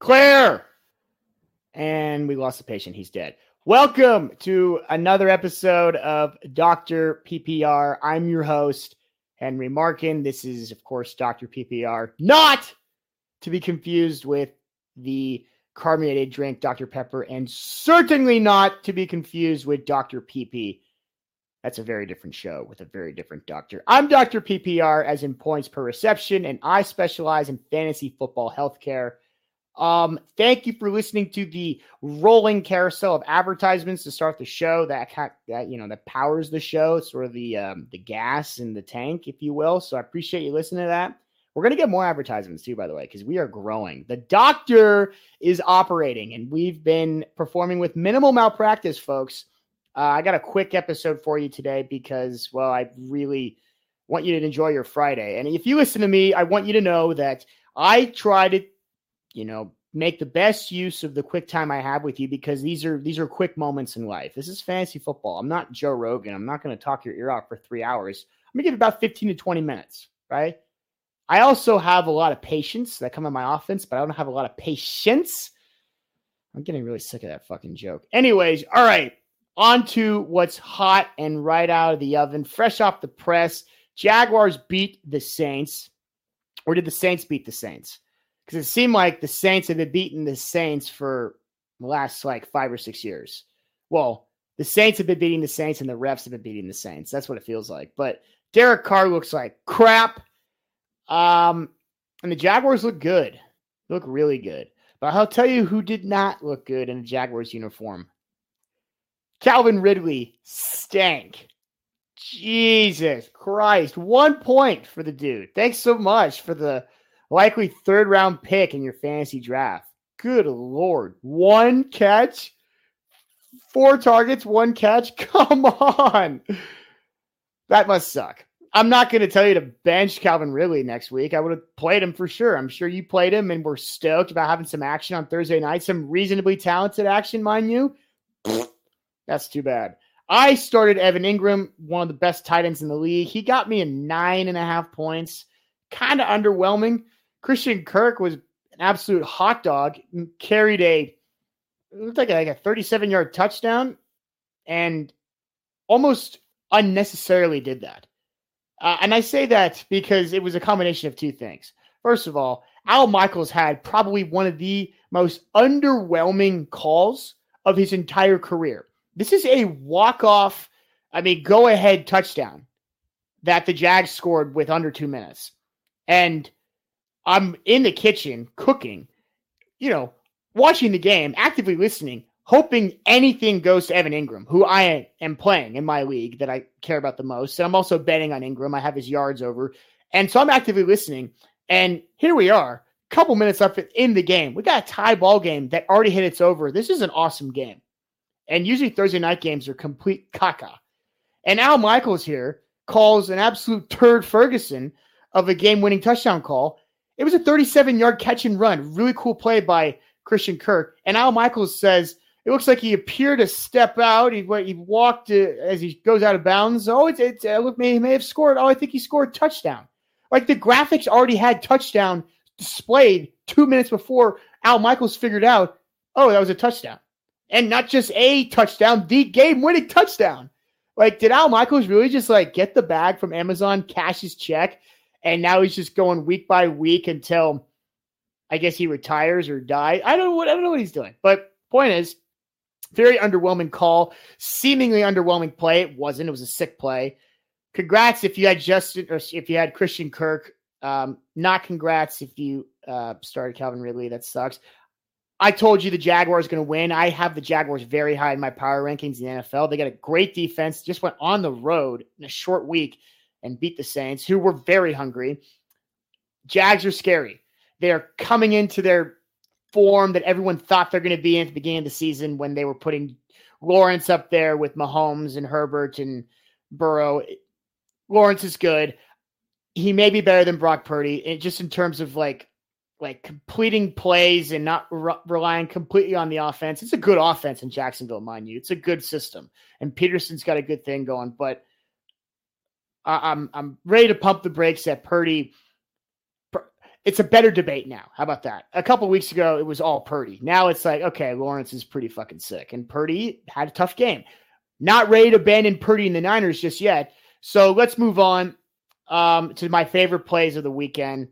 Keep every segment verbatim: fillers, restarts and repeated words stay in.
Claire! And we lost the patient. He's dead. Welcome to another episode of Doctor P P R. I'm your host, Henry Markin. This is, of course, Doctor P P R. Not to be confused with the carbonated drink, Doctor Pepper, and certainly not to be confused with Doctor P P. That's a very different show with a very different doctor. I'm Doctor P P R, as in points per reception, and I specialize in fantasy football healthcare. Um, thank you for listening to the rolling carousel of advertisements to start the show. That, that you know, that powers the show. It's sort of the um, the gas in the tank, if you will. So I appreciate you listening to that. We're going to get more advertisements too, by the way, because we are growing. The doctor is operating, and we've been performing with minimal malpractice, folks. Uh, I got a quick episode for you today because, well, I really want you to enjoy your Friday. And if you listen to me, I want you to know that I try to, you know, make the best use of the quick time I have with you, because these are these are quick moments in life. This is fantasy football. I'm not Joe Rogan. I'm not going to talk your ear off for three hours. I'm going to give about fifteen to twenty minutes, right? I also have a lot of patience that come in my offense, but I don't have a lot of patience. I'm getting really sick of that fucking joke. Anyways, all right. On to what's hot and right out of the oven, fresh off the press. Jaguars beat the Saints. Or did the Saints beat the Saints? Because it seemed like the Saints have been beating the Saints for the last like five or six years. Well, the Saints have been beating the Saints and the refs have been beating the Saints. That's what it feels like. But Derek Carr looks like crap. Um, and the Jaguars look good. They look really good. But I'll tell you who did not look good in a Jaguars uniform. Calvin Ridley stank. Jesus Christ. One point for the dude. Thanks so much for the likely third round pick in your fantasy draft. Good Lord. One catch? Four targets, one catch? Come on. That must suck. I'm not going to tell you to bench Calvin Ridley next week. I would have played him for sure. I'm sure you played him and were stoked about having some action on Thursday night. Some reasonably talented action, mind you. That's too bad. I started Evan Ingram, one of the best tight ends in the league. He got me a nine and a half points. Kind of underwhelming. Christian Kirk was an absolute hot dog. Carried a, it looked like a, like a thirty-seven-yard touchdown and almost unnecessarily did that. Uh, and I say that because it was a combination of two things. First of all, Al Michaels had probably one of the most underwhelming calls of his entire career. This is a walk-off, I mean, go-ahead touchdown that the Jags scored with under two minutes. And I'm in the kitchen cooking, you know, watching the game, actively listening, hoping anything goes to Evan Ingram, who I am playing in my league that I care about the most. And I'm also betting on Ingram. I have his yards over. And so I'm actively listening. And here we are, a couple minutes up in the game. We got a tie ball game that already hit its over. This is an awesome game. And usually Thursday night games are complete caca. And Al Michaels here calls an absolute turd Ferguson of a game-winning touchdown call. It was a thirty-seven-yard catch and run. Really cool play by Christian Kirk. And Al Michaels says, it looks like he appeared to step out. He, he walked uh, as he goes out of bounds. Oh, it's, it's uh, look, may, he may have scored. Oh, I think he scored touchdown. Like the graphics already had touchdown displayed two minutes before Al Michaels figured out, oh, that was a touchdown. And not just a touchdown, the game-winning touchdown. Like, did Al Michaels really just, like, get the bag from Amazon, cash his check, and now he's just going week by week until, I guess, he retires or dies? I don't know what, I don't know what he's doing. But point is, very underwhelming call, seemingly underwhelming play. It wasn't. It was a sick play. Congrats if you had Justin, or if you had Christian Kirk. Um, not congrats if you uh, started Calvin Ridley. That sucks. I told you the Jaguars going to win. I have the Jaguars very high in my power rankings in the N F L. They got a great defense, just went on the road in a short week and beat the Saints, who were very hungry. Jags are scary. They're coming into their form that everyone thought they're going to be in at the beginning of the season when they were putting Lawrence up there with Mahomes and Herbert and Burrow. Lawrence is good. He may be better than Brock Purdy, and just in terms of like, like completing plays and not re- relying completely on the offense. It's a good offense in Jacksonville, mind you. It's a good system. And Peterson's got a good thing going, but I- I'm I'm ready to pump the brakes at Purdy. it's a better debate now. How about that? A couple weeks ago, it was all Purdy. Now it's like, okay, Lawrence is pretty fucking sick. And Purdy had a tough game. Not ready to abandon Purdy in the Niners just yet. So let's move on um, to my favorite plays of the weekend.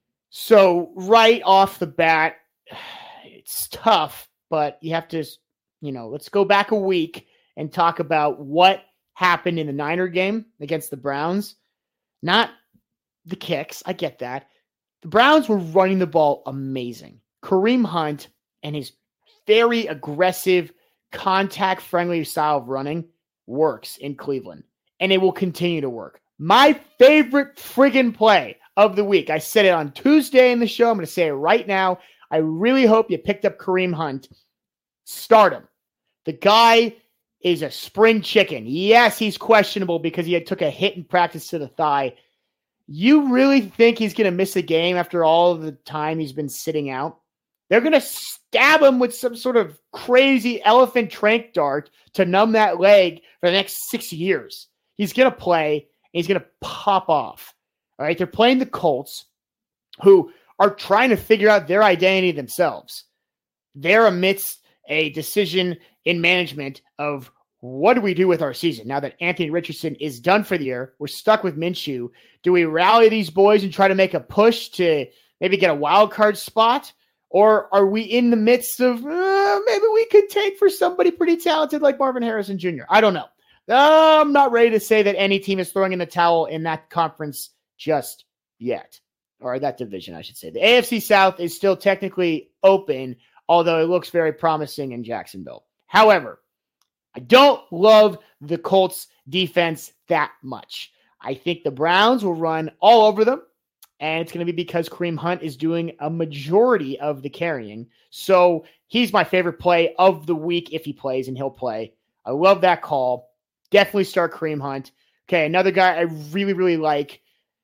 So right off the bat, it's tough, but you have to, you know, let's go back a week and talk about what happened in the Niner game against the Browns. Not the kicks. I get that. The Browns were running the ball amazing. Kareem Hunt and his very aggressive, contact-friendly style of running works in Cleveland, and it will continue to work. My favorite friggin' play of the week. I said it on Tuesday in the show. I'm going to say it right now. I really hope you picked up Kareem Hunt. Start him. The guy is a spring chicken. Yes, he's questionable because he had took a hit in practice to the thigh. You really think he's going to miss a game after all of the time he's been sitting out? They're going to stab him with some sort of crazy elephant trank dart to numb that leg for the next six years. He's going to play, and he's going to pop off. All right, they're playing the Colts, who are trying to figure out their identity themselves. They're amidst a decision in management of what do we do with our season now that Anthony Richardson is done for the year? We're stuck with Minshew. Do we rally these boys and try to make a push to maybe get a wild card spot? Or are we in the midst of uh, maybe we could take for somebody pretty talented like Marvin Harrison Junior? I don't know. Uh, I'm not ready to say that any team is throwing in the towel in that conference just yet. Or that division, I should say. The A F C South is still technically open, although it looks very promising in Jacksonville. However, I don't love the Colts defense that much. I think the Browns will run all over them, and it's going to be because Kareem Hunt is doing a majority of the carrying. So he's my favorite play of the week if he plays, and he'll play. I love that call. Definitely start Kareem Hunt. Okay, another guy I really, really like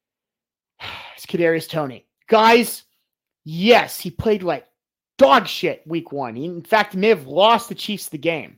is Kadarius Toney. Guys, yes, he played like dog shit week one. He, in fact, may have lost the Chiefs the game.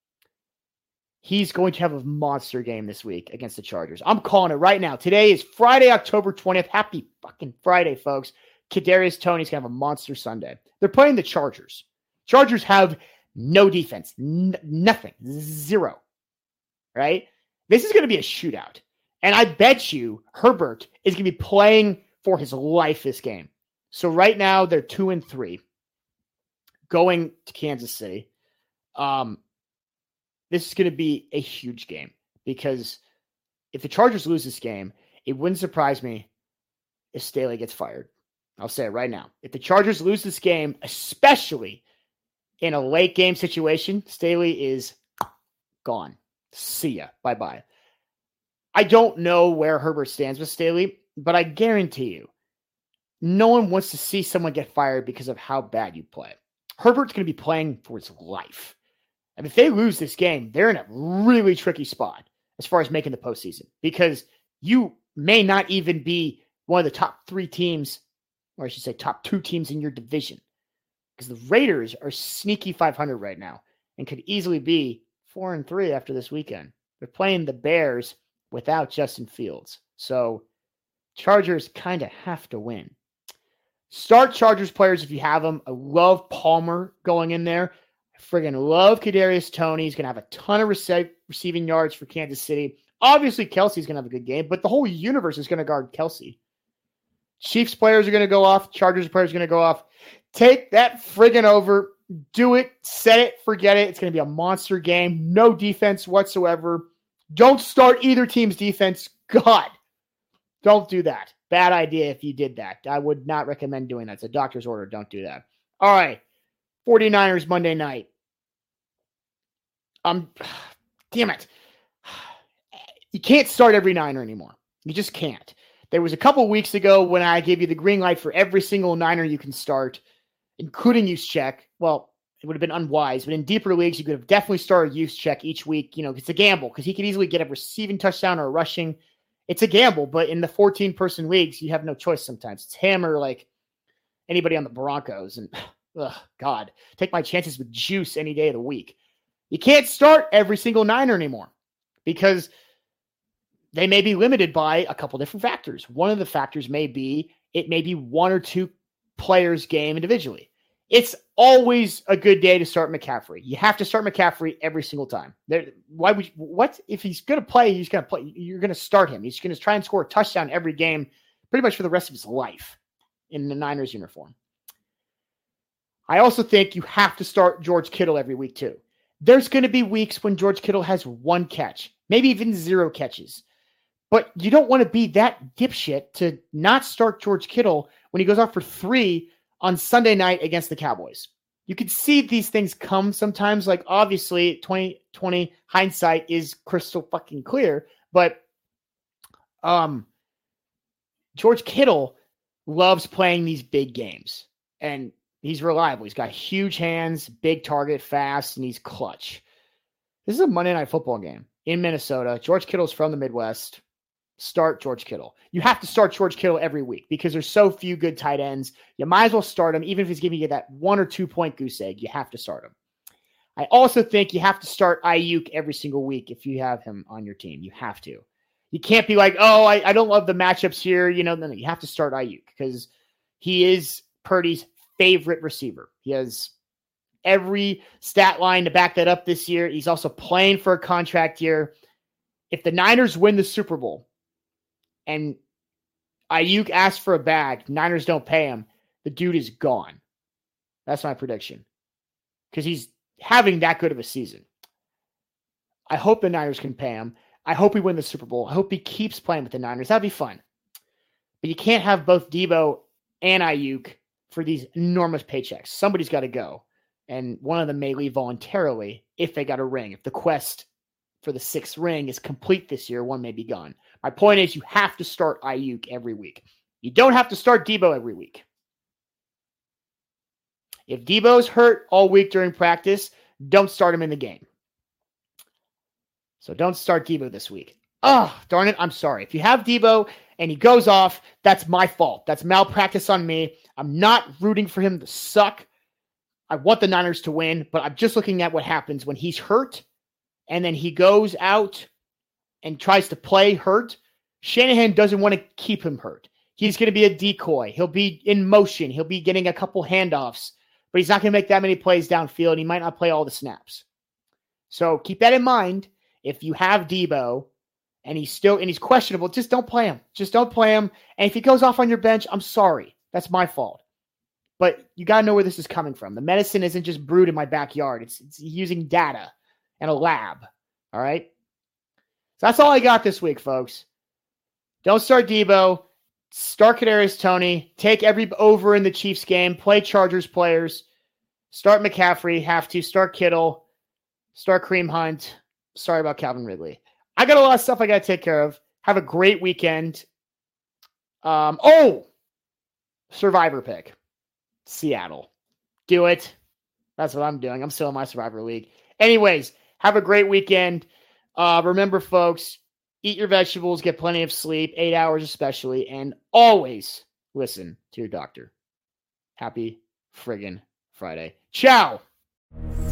He's going to have a monster game this week against the Chargers. I'm calling it right now. Today is Friday, October twentieth. Happy fucking Friday, folks. Kadarius Toney's going to have a monster Sunday. They're playing the Chargers. Chargers have no defense. N- nothing. Zero. Right? This is going to be a shootout. And I bet you Herbert is going to be playing for his life this game. So right now, they're two and three going to Kansas City. Um, This is going to be a huge game because if the Chargers lose this game, it wouldn't surprise me if Staley gets fired. I'll say it right now. If the Chargers lose this game, especially in a late game situation, Staley is gone. See ya. Bye-bye. I don't know where Herbert stands with Staley, but I guarantee you, no one wants to see someone get fired because of how bad you play. Herbert's going to be playing for his life. And if they lose this game, they're in a really tricky spot as far as making the postseason because you may not even be one of the top three teams, or I should say top two teams in your division because the Raiders are sneaky five hundred right now and could easily be four and three after this weekend. They're playing the Bears without Justin Fields. So Chargers kind of have to win. Start Chargers players if you have them. I love Palmer going in there. I friggin' love Kadarius Toney. He's going to have a ton of rece- receiving yards for Kansas City. Obviously, Kelsey's going to have a good game, but the whole universe is going to guard Kelsey. Chiefs players are going to go off. Chargers players are going to go off. Take that friggin' over. Do it. Set it. Forget it. It's going to be a monster game. No defense whatsoever. Don't start either team's defense. God, don't do that. Bad idea if you did that. I would not recommend doing that. It's a doctor's order. Don't do that. All right. 49ers Monday night. Um, damn it. You can't start every Niner anymore. You just can't. There was a couple weeks ago when I gave you the green light for every single Niner you can start, including Juszczyk. Well, it would have been unwise, but in deeper leagues, you could have definitely started Juszczyk each week. You know, it's a gamble because he could easily get a receiving touchdown or a rushing. It's a gamble, but in the fourteen-person leagues, you have no choice sometimes. It's him or like anybody on the Broncos. And ugh, God, take my chances with Juice any day of the week. You can't start every single Niner anymore because they may be limited by a couple different factors. One of the factors may be it may be one or two players game individually. It's always a good day to start McCaffrey. You have to start McCaffrey every single time. There, why would you, what if he's going to play? He's going to play. You're going to start him. He's going to try and score a touchdown every game, pretty much for the rest of his life in the Niners uniform. I also think you have to start George Kittle every week too. There's going to be weeks when George Kittle has one catch, maybe even zero catches. But you don't want to be that dipshit to not start George Kittle when he goes off for three on Sunday night against the Cowboys. You can see these things come sometimes. Like, obviously, twenty twenty hindsight is crystal fucking clear. But um, George Kittle loves playing these big games. And he's reliable. He's got huge hands, big target, fast, and he's clutch. This is a Monday Night Football game in Minnesota. George Kittle's from the Midwest. Start George Kittle. You have to start George Kittle every week because there's so few good tight ends. You might as well start him, even if he's giving you that one or two point goose egg. You have to start him. I also think you have to start Ayuk every single week if you have him on your team. You have to. You can't be like, oh, I, I don't love the matchups here. You know, no, no, you have to start Ayuk because he is Purdy's favorite receiver. He has every stat line to back that up this year. He's also playing for a contract year. If the Niners win the Super Bowl, and Ayuk asks for a bag, Niners don't pay him, the dude is gone. That's my prediction. Because he's having that good of a season. I hope the Niners can pay him. I hope we win the Super Bowl. I hope he keeps playing with the Niners. That'd be fun. But you can't have both Debo and Ayuk for these enormous paychecks. Somebody's got to go. And one of them may leave voluntarily if they got a ring. If the quest for the sixth ring is complete this year, one may be gone. My point is you have to start Ayuk every week. You don't have to start Debo every week. If Debo's hurt all week during practice, don't start him in the game. So don't start Debo this week. Oh, darn it. I'm sorry. If you have Debo and he goes off, that's my fault. That's malpractice on me. I'm not rooting for him to suck. I want the Niners to win, but I'm just looking at what happens when he's hurt and then he goes out and tries to play hurt. Shanahan doesn't want to keep him hurt. He's going to be a decoy. He'll be in motion. He'll be getting a couple handoffs, but he's not going to make that many plays downfield. And he might not play all the snaps. So keep that in mind. If you have Debo and he's still, and he's questionable, just don't play him. Just don't play him. And if he goes off on your bench, I'm sorry. That's my fault. But you got to know where this is coming from. The medicine isn't just brewed in my backyard. It's, it's using data and a lab. All right. So that's all I got this week, folks. Don't start Debo. Start Kadarius Toney. Take every over in the Chiefs game. Play Chargers players. Start McCaffrey. Have to. Start Kittle. Start Kareem Hunt. Sorry about Calvin Ridley. I got a lot of stuff I got to take care of. Have a great weekend. Um, oh, Survivor pick. Seattle. Do it. That's what I'm doing. I'm still in my Survivor League. Anyways, have a great weekend. Uh, remember, folks, eat your vegetables, get plenty of sleep, eight hours especially, and always listen to your doctor. Happy friggin' Friday. Ciao!